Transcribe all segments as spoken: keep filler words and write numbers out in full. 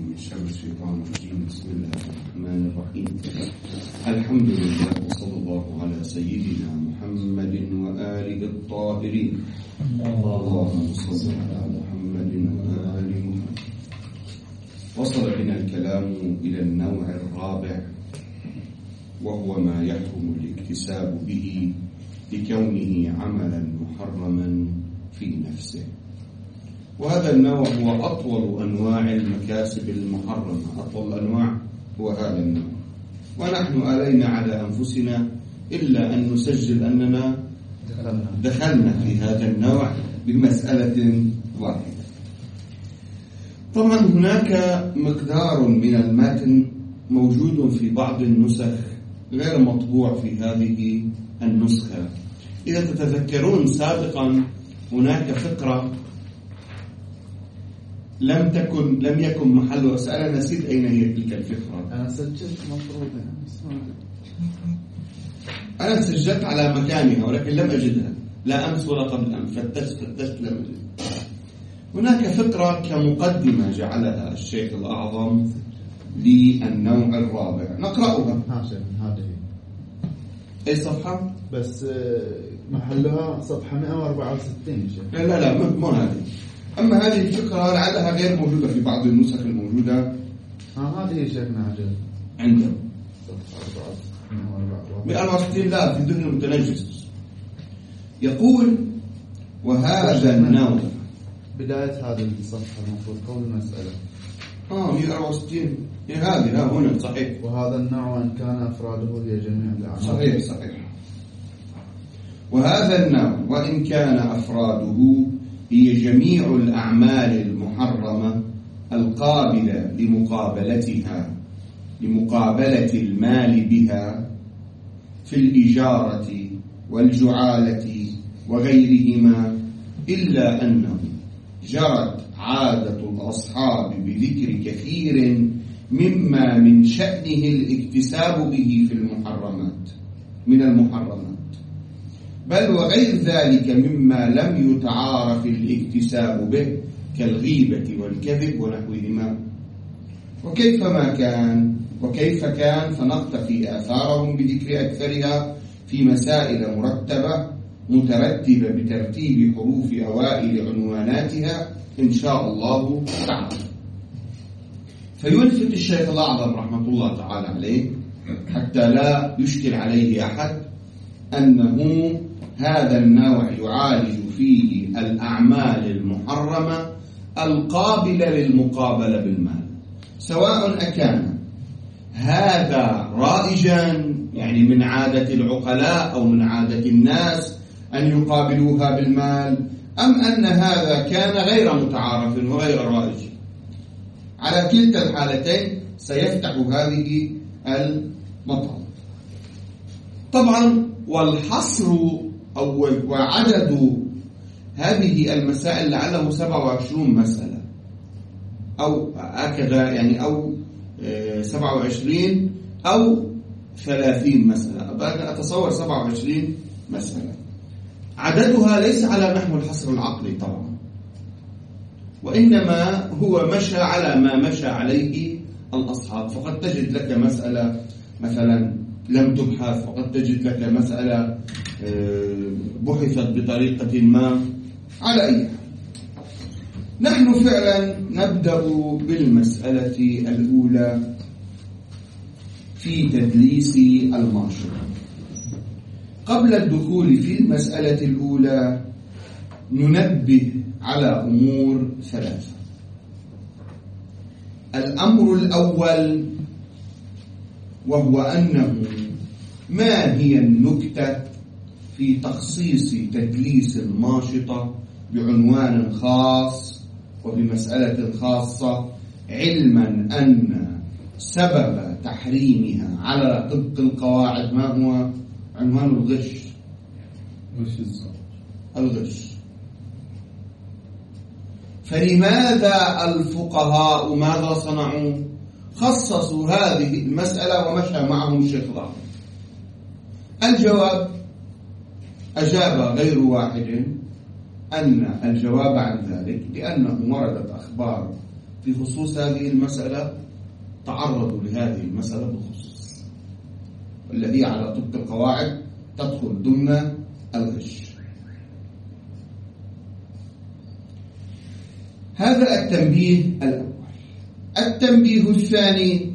من شر الشيطان الرجيم. بسم الله الرحمن الرحيم. الحمد لله وصلى الله على سيدنا محمد وآله الطاهرين. اللهم صل على محمد وآل محمد. وصل بنا الكلام إلى النوع الرابع، وهو ما يحرم الاكتساب به لكونه عملا محرما في نفسه. وهذا النوع هو أطول أنواع المكاسب المحرمة، أطول الأنواع هو هذا النوع. ونحن آلينا على أنفسنا إلا أن نسجل أننا دخلنا في هذا النوع بمسألة واحدة. طبعا هناك مقدار من المتن موجود في بعض النسخ غير مطبوع في هذه النسخة. إذا تتذكرون سابقا هناك فقرة لم تكن لم يكن محل أسأل، نسيت أين هي تلك الفقرة. أنا سجلت مفروض أنا سجلت على مكانها ولكن لم أجدها، لا أمس ولا قبل أمس، فتشت فتشت لم أجدها. هناك فقرة كمقدمة جعلها الشيخ الأعظم للنوع الرابع، نقرأها. هذه أي صفحة؟ بس محلها صفحة مئة وأربعة وستين. لا لا لا مو هذه. أما هذه الفقرة لعلها غير موجودة في بعض النسخ الموجودة. ها هذه شيخنا عجل عنده صفحة مئة وأربعة وستين. لا، في ذهن المتنجس. يقول: وهذا النوع بداية هذه الصفحة المفروض قول المسألة. آه مئة وأربعة وستين هي هذه. ها هنا صحيح. وهذا النوع إن كان أفراده هي جميع الأعمال. صحيح صحيح. وهذا النوع وإن كان أفراده هي جميع الأعمال المحرمة القابلة لمقابلتها لمقابلة المال بها في الإجارة والجعالة وغيرهما، إلا أنه جرت عادة الأصحاب بذكر كثير مما من شأنه الاكتساب به في المحرمات من المحرمات، بل وغير ذلك مما لم يتعارف الاكتساب به كالغيبة والكذب ونحوهما. وكيف ما كان وكيف كان فنقتفي آثارهم بذكر أكثرها في مسائل مرتبة مترتبة بترتيب حروف أوائل عنواناتها إن شاء الله تعالى. فيلفت الشيخ الأعظم رحمة الله تعالى عليه حتى لا يشكل عليه أحد أنه هذا النوع يعالج فيه الأعمال المحرمة القابلة للمقابلة بالمال، سواء أكان هذا رائجا يعني من عادة العقلاء أو من عادة الناس أن يقابلوها بالمال، أم أن هذا كان غير متعارف وغير رائج. على كلتا الحالتين سيفتح هذه المطلب. طبعا والحصر أو وعدد هذه المسائل لعله سبعة وعشرين مسألة أو هكذا، يعني أو سبعة وعشرين أو ثلاثين مسألة، أنا أتصور سبعة وعشرين مسألة. عددها ليس على نحو الحصر العقلي طبعا، وإنما هو مشى على ما مشى عليه الأصحاب. فقد تجد لك مسألة مثلا لم تبحث، وقد تجد لك مسألة بحثت بطريقة ما. على أي حال نحن فعلا نبدأ بالمسألة الأولى في تدليس الماشطة. قبل الدخول في المسألة الأولى ننبه على أمور ثلاثة. الأمر الأول وهو أنه ما هي النكتة في تخصيص تدليس الماشطة بعنوان خاص وبمسألة خاصة، علما أن سبب تحريمها على طبق القواعد ما هو؟ عنوان الغش. الغش. فلماذا الفقهاء ماذا صنعوا؟ خصصوا هذه المسألة ومشى معهم الشيخ الأعظم. الجواب أجاب غير واحد أن الجواب عن ذلك لأنه وردت أخبار في خصوص هذه المسألة تعرضوا لهذه المسألة بالخصوص، والذي على طبق القواعد تدخل ضمن الغش. هذا التنبيه الأول. التنبيه الثاني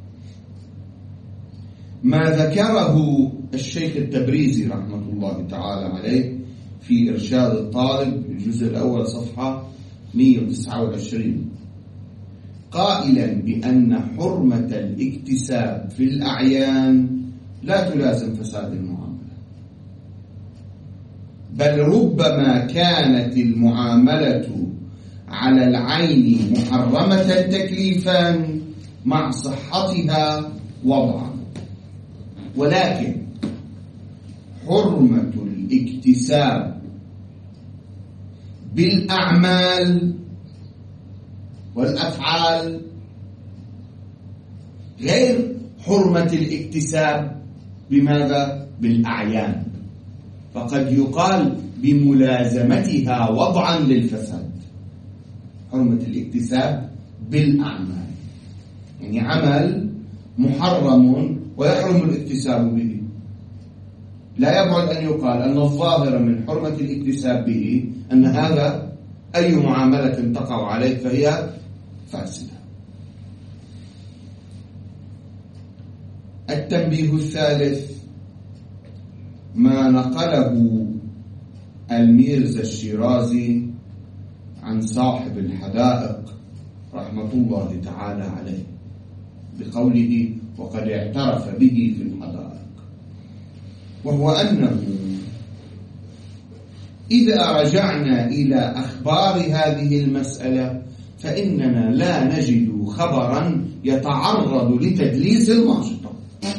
ما ذكره الشيخ التبريزي رحمة الله تعالى عليه في إرشاد الطالب الجزء الأول صفحة مئة وتسعة وعشرين، قائلا بأن حرمة الاكتساب في الأعيان لا تلازم فساد المعاملة، بل ربما كانت المعاملة على العين محرمة تكليفا مع صحتها وضعا، ولكن حرمة الاكتساب بالأعمال والأفعال غير حرمة الاكتساب بماذا؟ بالأعيان، فقد يقال بملازمتها وضعا للفساد. حرمة الاكتساب بالأعمال يعني عمل محرم ويحرم الاكتساب به، لا يبعد أن يقال أن الظاهر من حرمة الاكتساب به أن هذا أي معاملة تقع عليه فهي فاسدة. التنبيه الثالث ما نقله الميرزا الشيرازي عن صاحب الحدائق رحمة الله تعالى عليه بقوله وقد اعترف به في الحدائق، وهو أنه إذا رجعنا إلى أخبار هذه المسألة فإننا لا نجد خبرا يتعرض لتدليس الماشطة.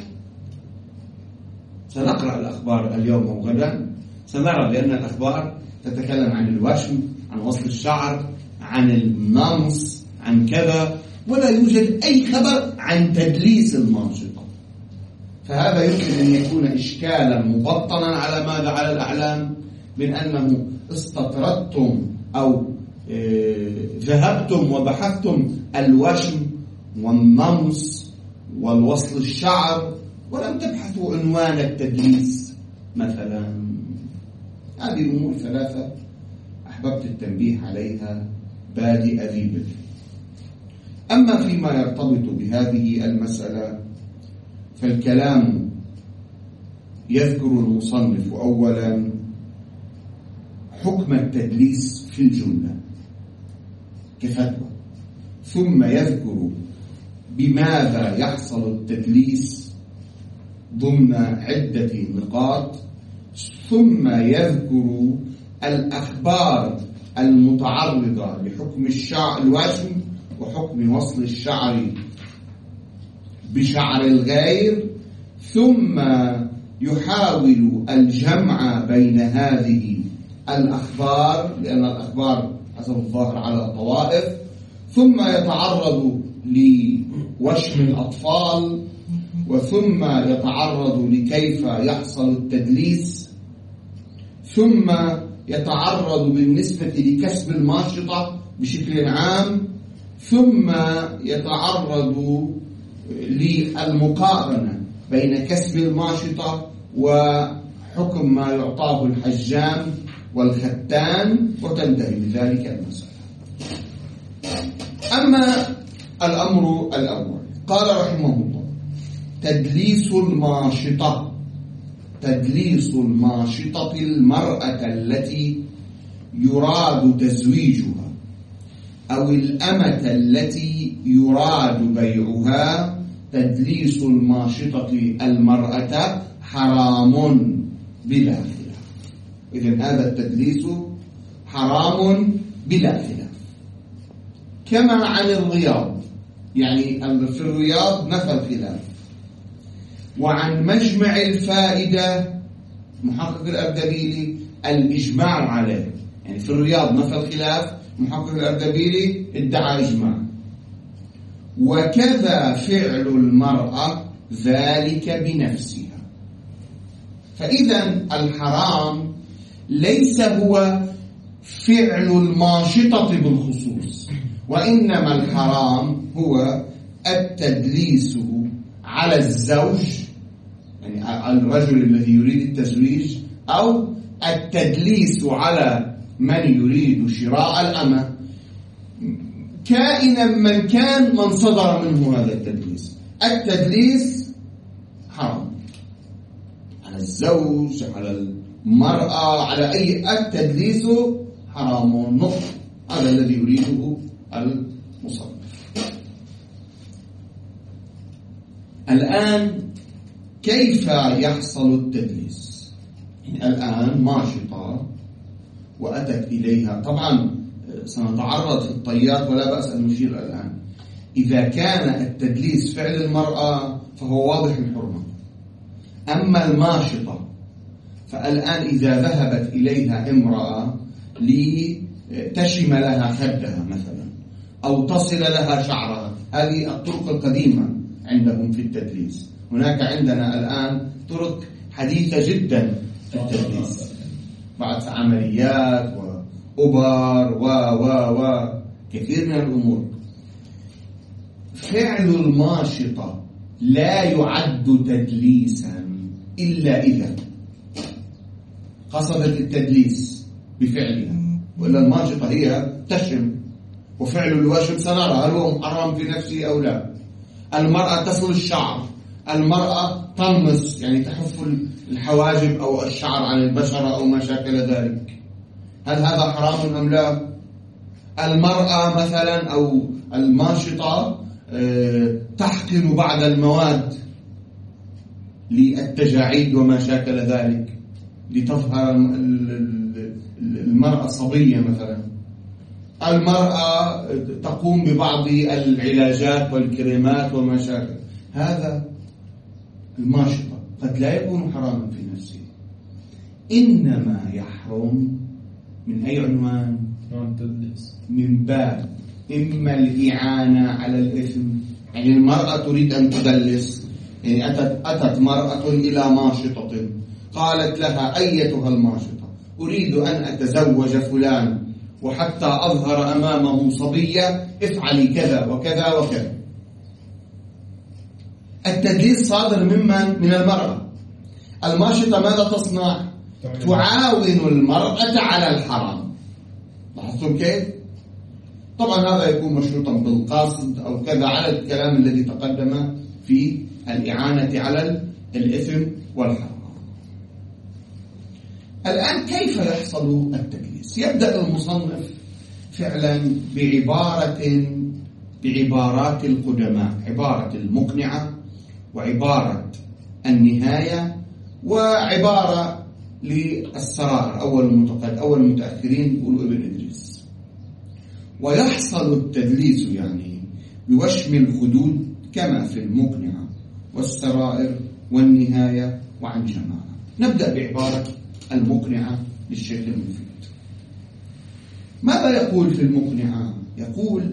سنقرأ الأخبار اليوم وغدا، سنرى بأن الأخبار تتكلم عن الوشم، عن وصل الشعر، عن النمص، عن كذا، ولا يوجد أي خبر عن تدليس الماشطة. فهذا يمكن أن يكون إشكالا مبطنا على ماذا؟ على الأعلام، من أنه استطردتم أو ذهبتم وبحثتم الوشم والنمص والوصل الشعر ولم تبحثوا عنوان التدليس مثلا. هذه الأمور ثلاثة أحببت التنبيه عليها بادئ ذي بدء. أما فيما يرتبط بهذه المسألة فالكلام يذكر المصنف أولا حكم التدليس في الجملة كفتوى، ثم يذكر بماذا يحصل التدليس ضمن عدة نقاط، ثم يذكر الأخبار المتعرضة لحكم الشعر الوشم وحكم وصل الشعر بشعر الغير، ثم يحاول الجمع بين هذه الأخبار لأن الأخبار حسب الظاهر على طوائف، ثم يتعرض لوشم الأطفال، وثم يتعرض لكيف يحصل التدليس، ثم يتعرض بالنسبة لكسب الماشطة بشكل عام، ثم يتعرض للمقارنة بين كسب الماشطة وحكم ما يعطاه الحجام والختان، وتنتهي بذلك المسألة. أما الأمر الأول قال رحمه الله تدليس الماشطة، تدليس الماشطة المرأة التي يراد تزويجها أو الأمة التي يراد بيعها، تدليس الماشطة المرأة حرام بلا خلاف. إذن هذا التدليس حرام بلا خلاف. كما عن الرياض، يعني في الرياض نفى الخلاف. وعن مجمع الفائدة محقق الأردبيلي الإجماع عليه، يعني في الرياض نفى الخلاف، محقق الأردبيلي ادعى إجماع. وكذا فعل المرأة ذلك بنفسها. فإذا الحرام ليس هو فعل الماشطة بالخصوص، وإنما الحرام هو التدليس على الزوج، يعني على الرجل الذي يريد التزويج، أو التدليس على من يريد شراء الأمة، كائنا من كان من صدر منه هذا التدليس. التدليس حرام على الزوج، على المرأة، على أي، التدليس حرام نقط. هذا الذي يريده المصنف. الآن كيف يحصل التدليس؟ يعني الآن ماشطة وأتت إليها، طبعا سنتعرض في الطيات ولا بأس أن نشير الآن. إذا كان التدليس فعل المرأة فهو واضح الحرمة. أما الماشطة فالآن إذا ذهبت إليها امرأة لتشم لها خدها مثلا، أو تصل لها شعرها، هذه الطرق القديمة عندهم في التدليس. هناك عندنا الآن طرق حديثة جدا في التدليس، بعد عمليات وأبر و و و كثير من الأمور. فعل الماشطة لا يعد تدليسا إلا إذا قصدت التدليس بفعلها، وإلا الماشطة هي تشم، وفعل الوشم سنرى هل هو محرم في نفسه أو لا. المرأة تصل الشعر، المرأة تنمص يعني تحف الحواجب أو الشعر عن البشرة أو ما شاكل ذلك، هل هذا حرام أم لا؟ المرأة مثلا أو الماشطة تحقن بعض المواد للتجاعيد وما شاكل ذلك لتظهر المرأة صبية مثلا. المرأة تقوم ببعض العلاجات والكريمات وما شاكل، هذا الماشطة قد لا يكون حراما في نفسه، إنما يحرم من أي عنوان؟ من باب إما الإعانة على الإثم، يعني المرأة تريد أن تدلس، يعني أتت, أتت مرأة إلى ماشطة قالت لها أيتها الماشطة أريد أن أتزوج فلان وحتى أظهر أمامه صبية افعلي كذا وكذا وكذا. التدليس صادر ممن؟ من المرأة. الماشطة ماذا تصنع؟ تعاون المرأة على الحرام. لاحظتم كيف؟ طبعا هذا يكون مشروطا بالقصد أو كذا على الكلام الذي تقدم في الإعانة على الإثم والحرام. الآن كيف يحصل التدليس؟ يبدأ المصنف فعلا بعبارة بعبارات القدماء، عبارة المقنعة وعبارة النهاية وعبارة للسرائر، أول المتقد أول المتأخرين يقولوا ابن إدريس. ويحصل التدليس يعني بوشم الخدود كما في المقنعة والسرائر والنهاية وعن جماعة. نبدأ بعبارة المقنعة للشيخ المفيد. ماذا يقول في المقنعة؟ يقول: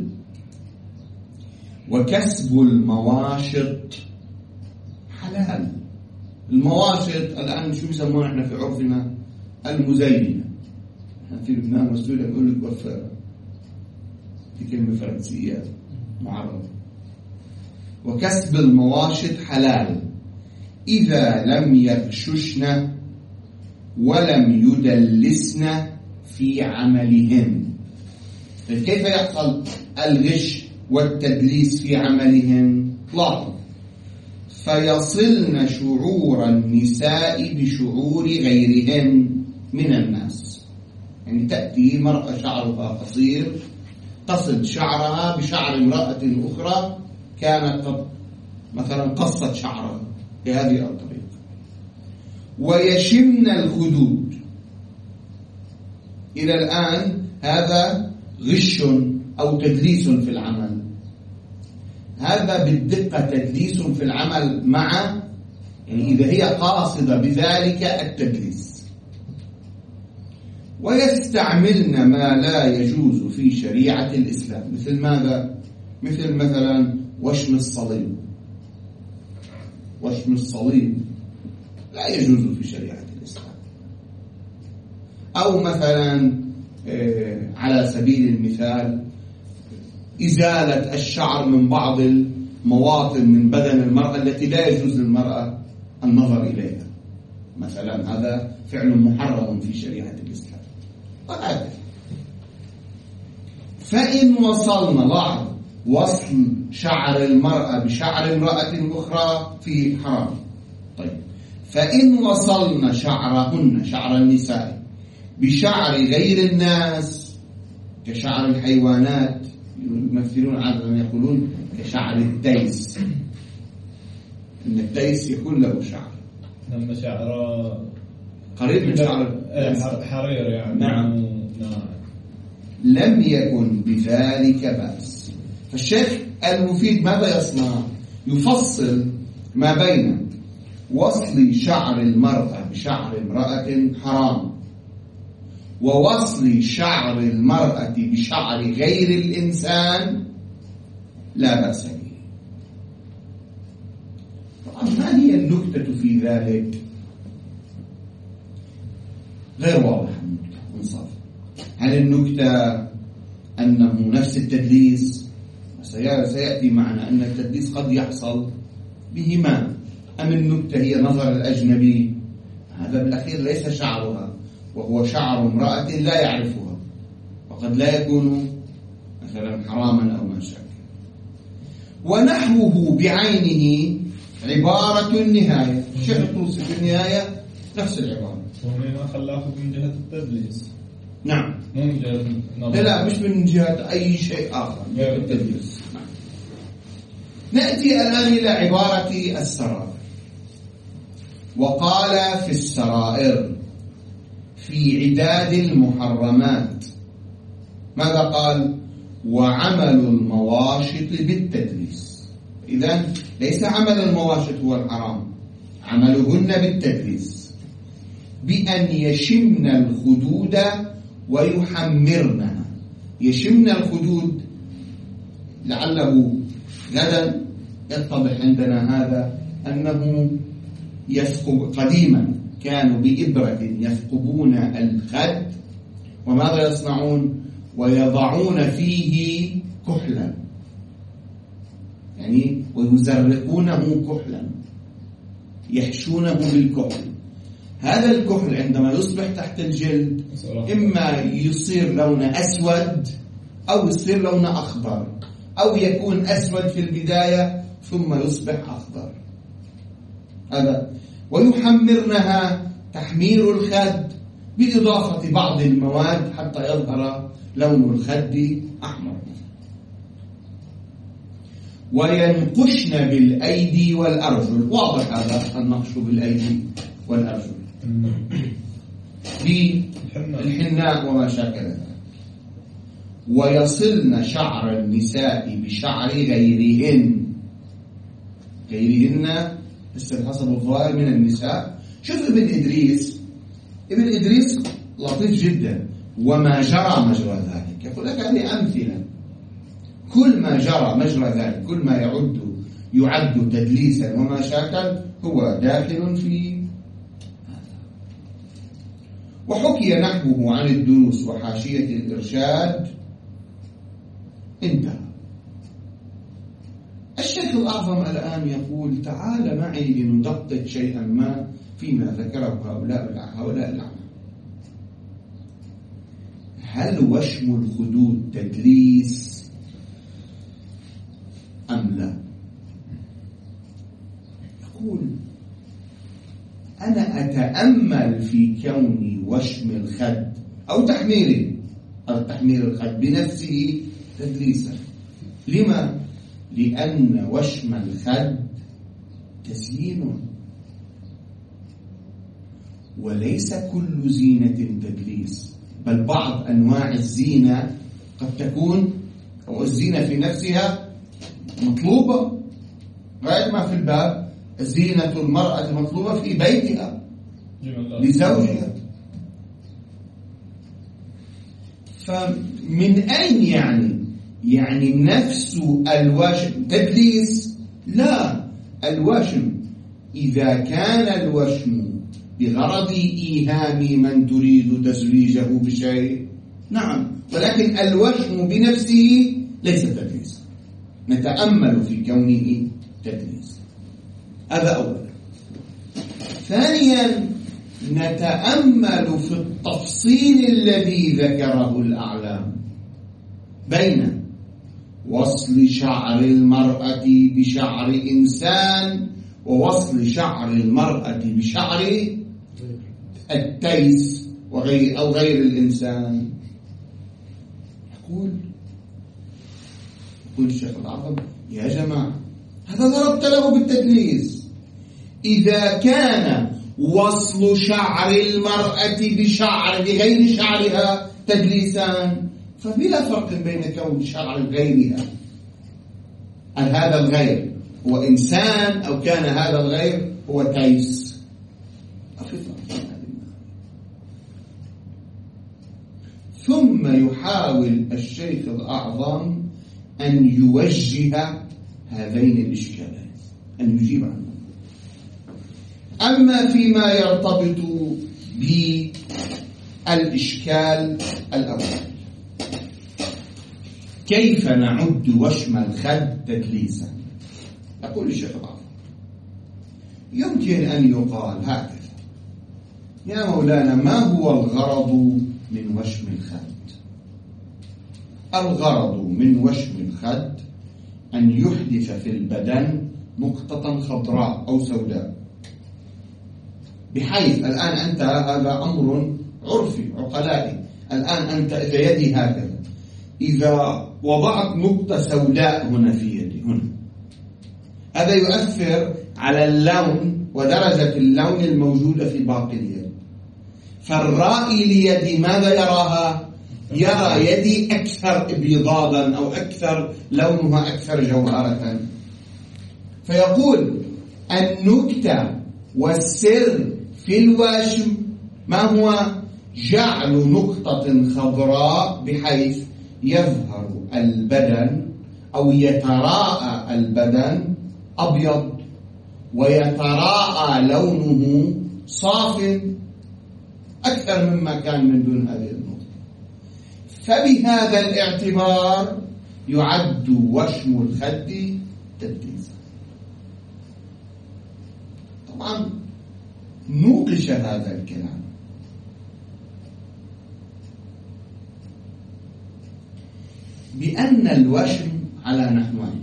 وكسب المواشط حلال. المواشط الآن شو بيسمونا احنا في عرفنا؟ المزينة. احنا في لبنان مسؤول يقول لك وفارة، في كلمة فرنسية معرضة. وكسب المواشط حلال إذا لم يغششن ولم يدلسن في عملهن. كيف يحصل الغش والتدليس في عملهن؟ لاحظ: فيصلن شعور النساء بشعور غيرهن من الناس. يعني تأتي مرأة شعرها قصير تصل شعرها بشعر امرأة أخرى كانت قد مثلا قصت شعرها بهذه الطريقة. ويشمن الخدود. إلى الآن هذا غش أو تدليس في العمل، هذا بالدقة تدليس في العمل مع، يعني إذا هي قاصدة بذلك التدليس. ويستعملن ما لا يجوز في شريعة الإسلام، مثل ماذا؟ مثل مثلا وشم الصليب. وشم الصليب لا يجوز في شريعة الإسلام. أو مثلا على سبيل المثال إزالة الشعر من بعض المواطن من بدن المرأة التي لا يجوز للمرأة النظر إليها مثلا، هذا فعل محرم في شريعة الإسلام. وهكذا. فإن وصلنا لاحظ وصل شعر المرأة بشعر امرأة أخرى في حرام. طيب، فإن وصلنا شعرهن شعر النساء بشعر غير الناس كشعر الحيوانات، يمثلون عادة يقولون كشعر التيس، إن التيس يكون له شعر لما شعره قريب من شعر حرير يعني. نعم. نعم. لم يكن بذلك بأس. فالشيخ المفيد ماذا يصنع؟ يفصل ما بين وصل شعر المرأة بشعر امرأة حرام، ووصل شعر المرأة بشعر غير الإنسان لا بأس به. طبعا ما هي النكتة في ذلك؟ غير واضحة النكتة انصاف. هل النكتة أنه نفس التدليس؟ سيأتي معنا أن التدليس قد يحصل بهما. أم النكتة هي نظر الأجنبي؟ هذا بالأخير ليس شعرها، وهو شعر امرأة لا يعرفها، وقد لا يكون مثلا حراما أو ما شابه. ونحوه بعينه عبارة النهاية. شيخ توصف النهاية نفس العبارة. وهنا خلاك من جهة التدليس. نعم. مو من جهة لا لا مش من جهة أي شيء آخر، من جهة التدليس. نعم. نأتي الآن إلى عبارة السرائر. وقال في السرائر في عداد المحرمات ماذا قال؟ وعمل المواشط بالتدليس. إذن ليس عمل المواشط هو الحرام، عملهن بالتدليس، بأن يشمن الخدود ويحمرنها. يشمن الخدود لعله غدا يتضح عندنا هذا أنه يثقب. قديما كانوا بإبرة يثقبون الخد، وماذا يصنعون؟ ويضعون فيه كحلا، يعني ويزرقونه كحلا، يحشونه بالكحل. هذا الكحل عندما يصبح تحت الجلد إما يصير لونه أسود أو يصير لونه أخضر، أو يكون أسود في البداية ثم يصبح أخضر. هذا. ويحمرنها تحمير الخد بإضافة بعض المواد حتى يظهر لون الخد أحمر. وينقشن بالأيدي والأرجل. واضح هذا النقش بالأيدي والأرجل بالحناء وما شاكل ذلك. ويصلن شعر النساء بشعر غيرهن. غيرهن حسب الظاهر من النساء. شوف ابن إدريس، ابن إدريس لطيف جدا. وما جرى مجرى ذلك، يقول لك هذه أمثلة. كل ما جرى مجرى ذلك، كل ما يعد يعد تدليسا وما شاكل هو داخل في هذا. وحكي نحوه عن الدروس وحاشية الإرشاد. انتهى. الشيخ الأعظم الآن يقول تعال معي لندقق شيئا ما فيما ذكره هؤلاء هؤلاء العلماء. هل وشم الخدود تدليس أم لا؟ يقول أنا أتأمل في كون وشم الخد أو تحميره أو تحمير الخد بنفسه تدليسا. لما؟ لأن وشم الخد تزيين، وليس كل زينة تدليس، بل بعض أنواع الزينة قد تكون أو الزينة في نفسها مطلوبة. غير ما في الباب زينة المرأة مطلوبة في بيتها لزوجها. فمن أين يعني؟ يعني نفس الوشم تدليس؟ لا. الوشم إذا كان الوشم بغرض إيهام من تريد تزويجه بشيء، نعم، ولكن الوشم بنفسه ليس تدليس. نتأمل في كونه تدليس. هذا أولا. ثانيا نتأمل في التفصيل الذي ذكره الأعلام بين وصل شعر المرأة بشعر إنسان ووصل شعر المرأة بشعر التيس وغير أو غير الإنسان. يقول يقول الشيخ الأعظم يا جماعة هذا ضربت له بالتدليس. إذا كان وصل شعر المرأة بشعر بغير شعرها تدليسان فبلا فرق بين كون شعر غيرها أن هذا الغير هو إنسان أو كان هذا الغير هو تيس. ثم يحاول الشيخ الأعظم أن يوجه هذين الإشكالات، أن يجيب عنه. أما فيما يرتبط بالإشكال الأول، كيف نعد وشم الخد تدليسا؟ يقول الشيخ الأعظم يمكن أن يقال هكذا: يا مولانا ما هو الغرض من وشم الخد؟ الغرض من وشم الخد أن يحدث في البدن نقطة خضراء أو سوداء، بحيث الآن أنت هذا أمر عرفي عقلائي، الآن أنت إذا يدي هكذا، إذا وضعت نقطة سوداء هنا في يدي هنا، هذا يؤثر على اللون ودرجة اللون الموجودة في باقي اليد. فالرائي ليدي ماذا يراها؟ يرى يدي أكثر ابيضادا أو أكثر لونها أكثر جوهرة. فيقول النكتة والسر في الوشم ما هو؟ جعل نقطة خضراء بحيث يظهر البدن أو يتراءى البدن أبيض ويتراءى لونه صاف أكثر مما كان من دون هذه النقطة. فبهذا الاعتبار يعد وشم الخد تدليسا. طبعا نوقش هذا الكلام بأن الوشم على نحوين: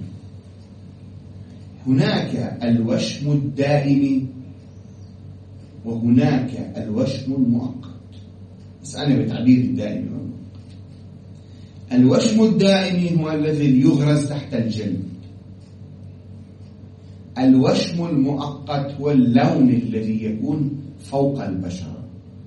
هناك الوشم الدائم وهناك الوشم المؤقت. بس أنا بتعبير الدائم والمؤقت. الوشم الدائم هو الذي يغرز تحت الجلد. الوشم المؤقت هو اللون الذي يكون فوق البشرة.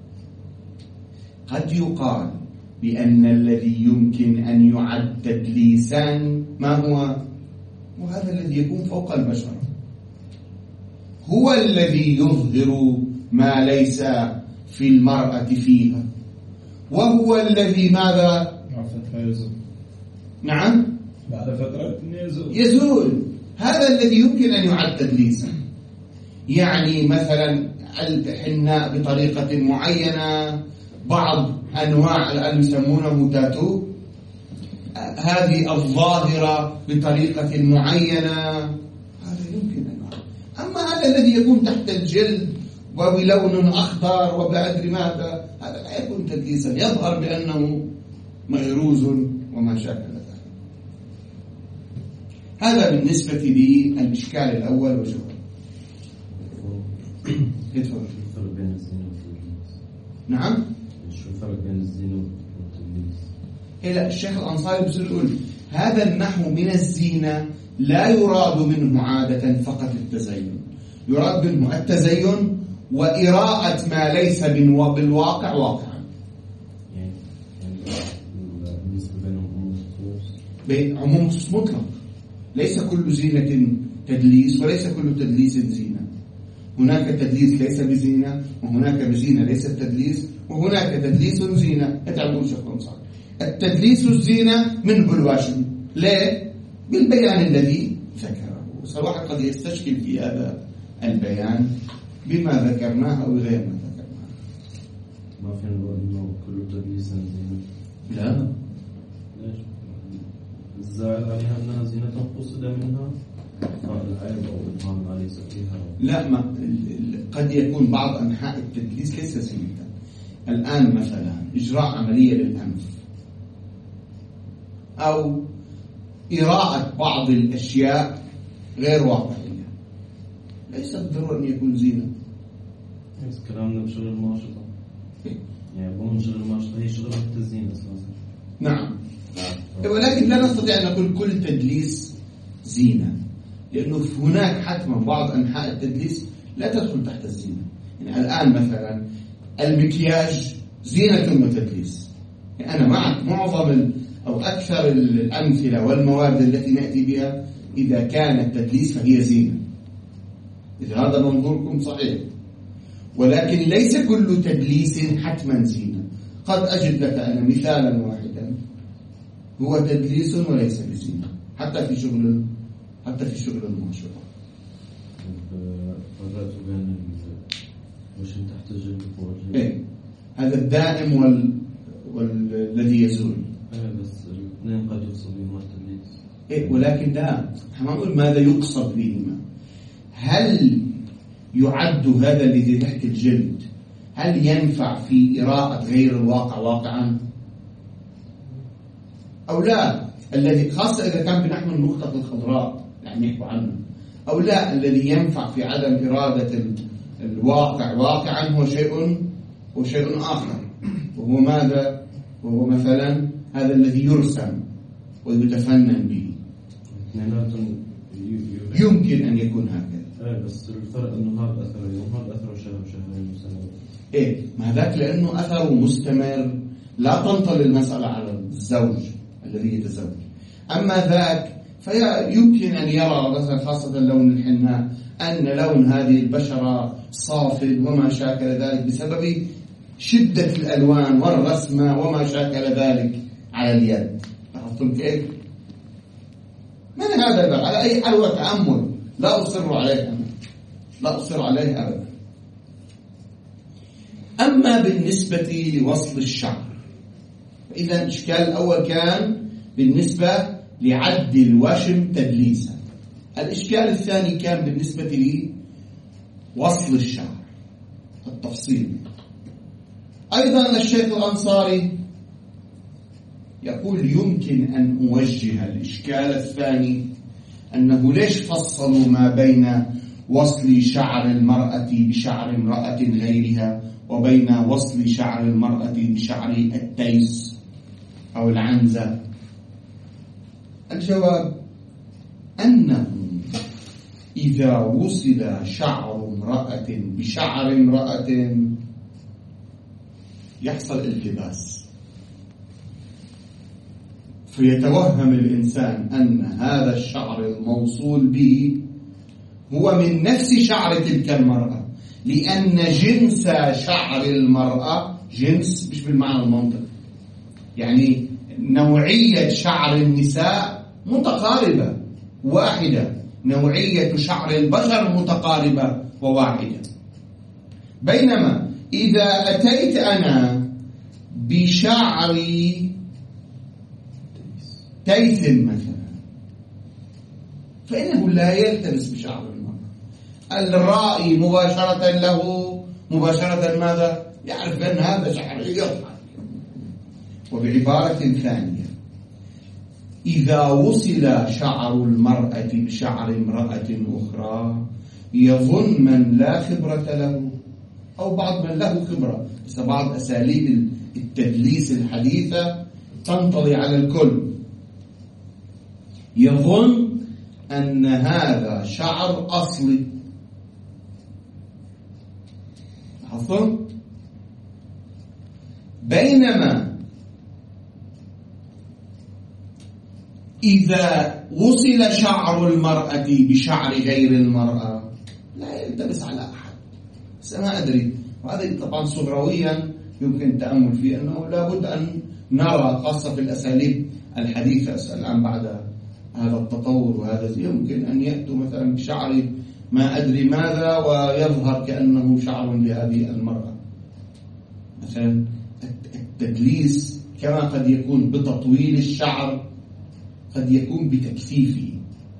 قد يقال بأن الذي يمكن أن يعد تدليسا ما هو؟ وهذا الذي يكون فوق البشرة، هو الذي يظهر ما ليس في المرأة فيها، وهو الذي ماذا؟ يزول. نعم بعد فترة يزول. يزول. هذا الذي يمكن أن يعد تدليسا. يعني مثلا الحناء بطريقة معينة، بعض أنواع الآن يسمونه تاتو، هذه الظاهرة بطريقة معينة، هذا يمكن أن يعد. أما هذا الذي يكون تحت الجلد وبلون أخضر وبأدري ماذا، هذا لا يكون تدليسا، يظهر بأنه مغروز وما شابه ذلك. هذا بالنسبة للإشكال الأول وشو يدفع الفرق بين الزنا والتدليس. نعم شو الفرق بين الزنا والتدليس؟ إلا الشيخ الأنصاري بس يقول هذا النحو من الزينة لا يراد منه عادة فقط التزين، يراد منه التزين وإراءة ما ليس بالواقع واقعا. يعني بالنسبة بينهم عموم خصوص؟ عموم خصوص مطلق، ليس كل زينة تدليس وليس كل تدليس زينة. هناك تدليس ليس بزينة، وهناك بزينة ليس تدليس، وهناك تدليس زينة. يتعبون شيخ الأنصاري التدليس الزينة منه الواشم. ليه؟ بالبيان الذي ذكره. صراحة قد يستشكل في هذا البيان بما ذكرناه أو غير ما ذكرناه. ما فين نقول إنه كل تدليس زينة؟ لا، ليش؟ الزائد عليها أنها زينة قصد منها إخفاء العيب أو إبهام ما ليس فيها. لا، ما قد يكون بعض أنحاء التدليس ليس زينة. الآن مثلا إجراء عملية للأنف أو إراءة بعض الأشياء غير واقعية ليس بالضرورة أن يكون زينة. بس كلامنا بشغل الماشطة، يعني بقول شغل الماشطة هي شغل التزيين أساسا. نعم، ولكن لا نستطيع أن نقول كل تدليس زينة، لأنه هناك حتما بعض أنحاء التدليس لا تدخل تحت الزينة. يعني الآن مثلا المكياج زينة وتدليس. يعني أنا معك معظم أو أكثر الأمثلة والمواد التي نأتي بها إذا كانت تدليس فهي زينة، إذا هذا منظوركم صحيح، ولكن ليس كل تدليس حتما زينة. قد أجد لك أنا مثالا واحدا هو تدليس وليس بزينة، حتى في شغل حتى في شغل المنشطة. فرقت بين الوشم تحت الجلد وفوق الجلد. إيه، هذا الدائم وال والذي يزول. إيه، بس الاثنين قد يقصد بهما التدليس. إيه، ولكن لا، احنا نقول ماذا يقصد بهما. هل يعد هذا الذي تحت الجلد هل ينفع في إراءة غير الواقع واقعا أو لا؟ الذي خاصة إذا كان بنحو النقطة الخضراء يعني نحكي عنه، أو لا الذي ينفع في عدم إرادة الواقع واقعا هو شيء هو شيء آخر، وهو ماذا؟ وهو مثلا هذا الذي يرسم ويتفنن به. يمكن أن يكون هكذا. إيه، بس الفرق إنه هذا أثر يوم هذا أثر شهر شهرين سنة. إيه، ما ذاك لأنه أثره مستمر، لا تنطل المسألة على الزوج الذي يتزوج. أما ذاك فيمكن أن يرى مثلا خاصة لون الحناء أن لون هذه البشرة صافد وما شاكل ذلك بسبب شدة الألوان والرسمة وما شاكل ذلك على اليد. لاحظتم كيف؟ من هذا بقى؟ على أي حال هو تأمل لا أصر عليه أنا. لا أصر عليه أبدا. أما بالنسبة لوصل الشعر، إذا الإشكال الأول كان بالنسبة لعد الوشم تدليسا. الإشكال الثاني كان بالنسبة لوصل الشعر التفصيل. أيضا الشيخ الأنصاري يقول يمكن أن أوجه الإشكال الثاني أنه ليش فصلوا ما بين وصل شعر المرأة بشعر امرأة غيرها وبين وصل شعر المرأة بشعر التيس أو العنزة. الجواب أنه إذا وصل شعر امرأة بشعر امرأة يحصل التباس، فيتوهم الإنسان أن هذا الشعر الموصول به هو من نفس شعر تلك المرأة، لأن جنس شعر المرأة جنس مش بالمعنى المنطقي، يعني نوعية شعر النساء متقاربة واحدة، نوعية شعر البشر متقاربة وواحدة. بينما إذا أتيت أنا بشعر تيث مثلا فإنه لا يلتبس بشعر المرأة. الرائي مباشرة له مباشرة ماذا؟ يعرف أن هذا شعر يضحك. وبعبارة ثانية، إذا وصل شعر المرأة بشعر امرأة أخرى يظن من لا خبرة له أو بعض من له خبرة، بس بعض أساليب التدليس الحديثة تنطلي على الكل، يظن أن هذا شعر أصلي. لاحظتم؟ بينما إذا وصل شعر المرأة بشعر غير المرأة لا يلتبس على أحد. بس أنا أدري، وهذا طبعا صغرويا يمكن التأمل فيه، أنه لابد أن نرى خاصة في الأساليب الحديثة الآن بعد هذا التطور وهذا يمكن أن يأتوا مثلا بشعر ما أدري ماذا ويظهر كأنه شعر لهذه المرأة. مثلا التدليس كما قد يكون بتطويل الشعر قد يكون بتكثيفه،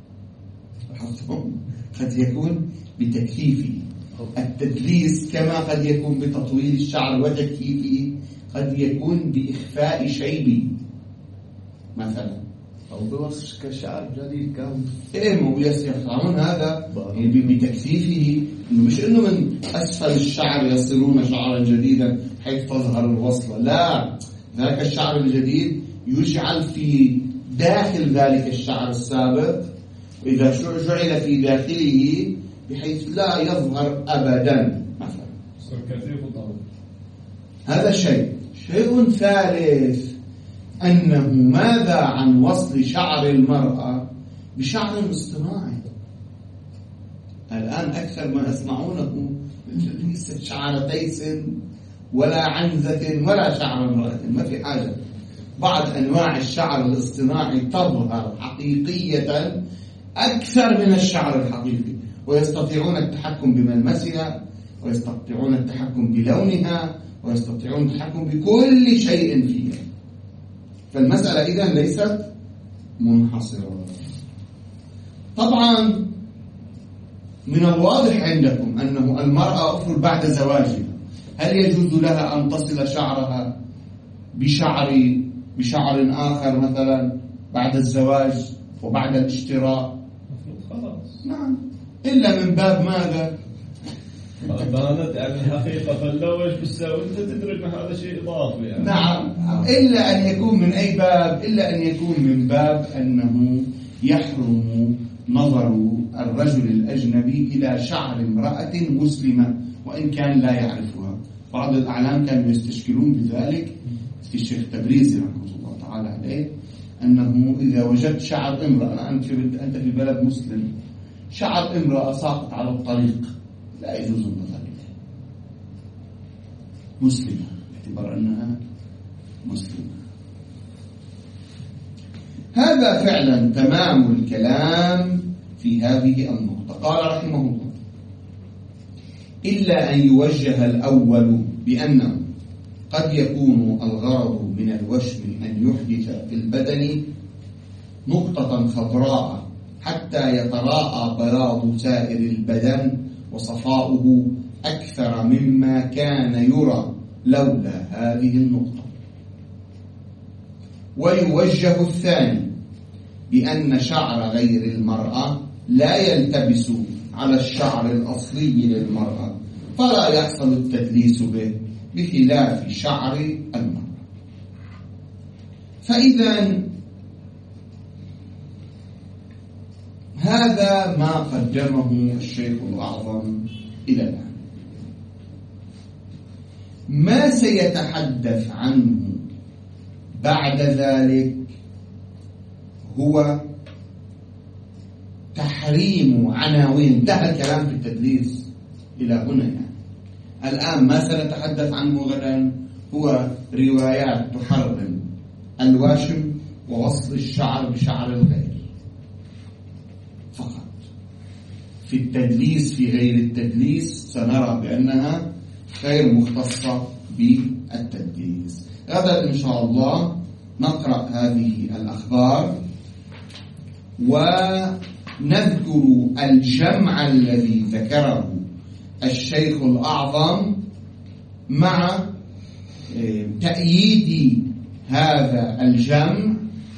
قد يكون بتكثيفه. التدليس كما قد يكون بتطويل الشعر وتكثيفه، قد يكون بإخفاء شيبه مثلا، أو بوصف كشعر جديد كان إيه مو يفهمون هذا يعني بتكثيفه، إنه مش إنه من أسفل الشعر يصيرون شعرا جديدا حيث تظهر الوصلة، لا، ذاك الشعر الجديد يجعل في داخل ذلك الشعر السابق، وإذا جعل في داخله بحيث لا يظهر أبدا مثلا. صار كثيف وطول. هذا شيء. شيء ثالث أنه ماذا عن وصل شعر المرأة بشعر اصطناعي؟ الآن أكثر ما يصنعونه ليس شعر تيس ولا عنزة ولا شعر امرأة، ما في حاجة. بعض أنواع الشعر الاصطناعي تظهر حقيقية أكثر من الشعر الحقيقي، ويستطيعون التحكم بملمسها، ويستطيعون التحكم بلونها، ويستطيعون التحكم بكل شيء فيها. فالمسألة إذن ليست منحصرة. طبعا من الواضح عندكم أنه المرأة أفرض بعد زواجها هل يجوز لها أن تصل شعرها بشعر بشعر آخر مثلا بعد الزواج وبعد الاشتراء؟ خلاص نعم، إلا من باب ماذا؟ بانت عن الحقيقة، فلو ايش بتساوي انت تدرك ان هذا شيء اضافي يعني. نعم، إلا أن يكون من أي باب؟ إلا أن يكون من باب أنه يحرم نظر الرجل الأجنبي إلى شعر امرأة مسلمة وإن كان لا يعرفها. بعض الأعلام كانوا يستشكلون بذلك في الشيخ تبريزي رحمه الله تعالى عليه، أنه إذا وجدت شعر امرأة، أنت في بلد مسلم، شعر امرأة ساقط على الطريق، لا يجوز النظر إليه، مسلمة باعتبار أنها مسلمة. هذا فعلا تمام الكلام في هذه النقطة. قال رحمه الله: إلا أن يوجه الأول بأنه قد يكون الغرض من الوشم أن يحدث في البدن نقطة خضراء حتى يتراءى بياض سائر البدن وصفاؤه أكثر مما كان يرى لولا هذه النقطة. ويوجه الثاني بأن شعر غير المرأة لا يلتبس على الشعر الأصلي للمرأة، فلا يحصل التدليس به بخلاف شعر المرأة. فإذا هذا ما قدمه الشيخ الأعظم إلى الآن. ما سيتحدث عنه بعد ذلك هو تحريم عناوين. انتهى الكلام في التدليس إلى هنا يعني. الآن ما سنتحدث عنه غدا هو روايات تحرم الواشم ووصل الشعر بشعر الغير فقط. في التدليس في غير التدليس سنرى بأنها غير مختصة بالتدليس. غدا إن شاء الله نقرأ هذه الأخبار ونذكر الجمع الذي ذكره الشيخ الأعظم مع تأييد هذا الجمع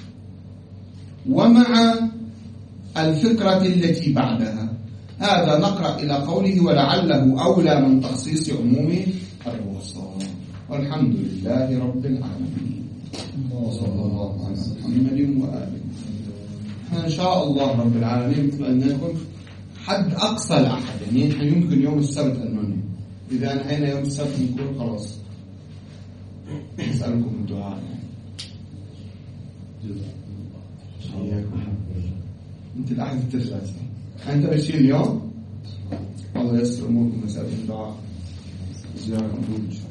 ومع الفكرة التي بعدها. هذا نقرأ إلى قوله: ولعله أولى من تخصيص عموم الرخصة. والحمد لله رب العالمين، وصلى الله على محمد وآله. إن شاء الله رب العالمين مثل أن نكون حد أقصى الأحد، يعني يمكن يوم السبت أن ننهي. إذا انهينا يوم السبت نكون خلاص. أسألكم الدعاء. أنت الأحد ترجع أنت بشيء اليوم. الله يسر أموركم. مسألة الدعاء. زيارة أمور إن شاء الله.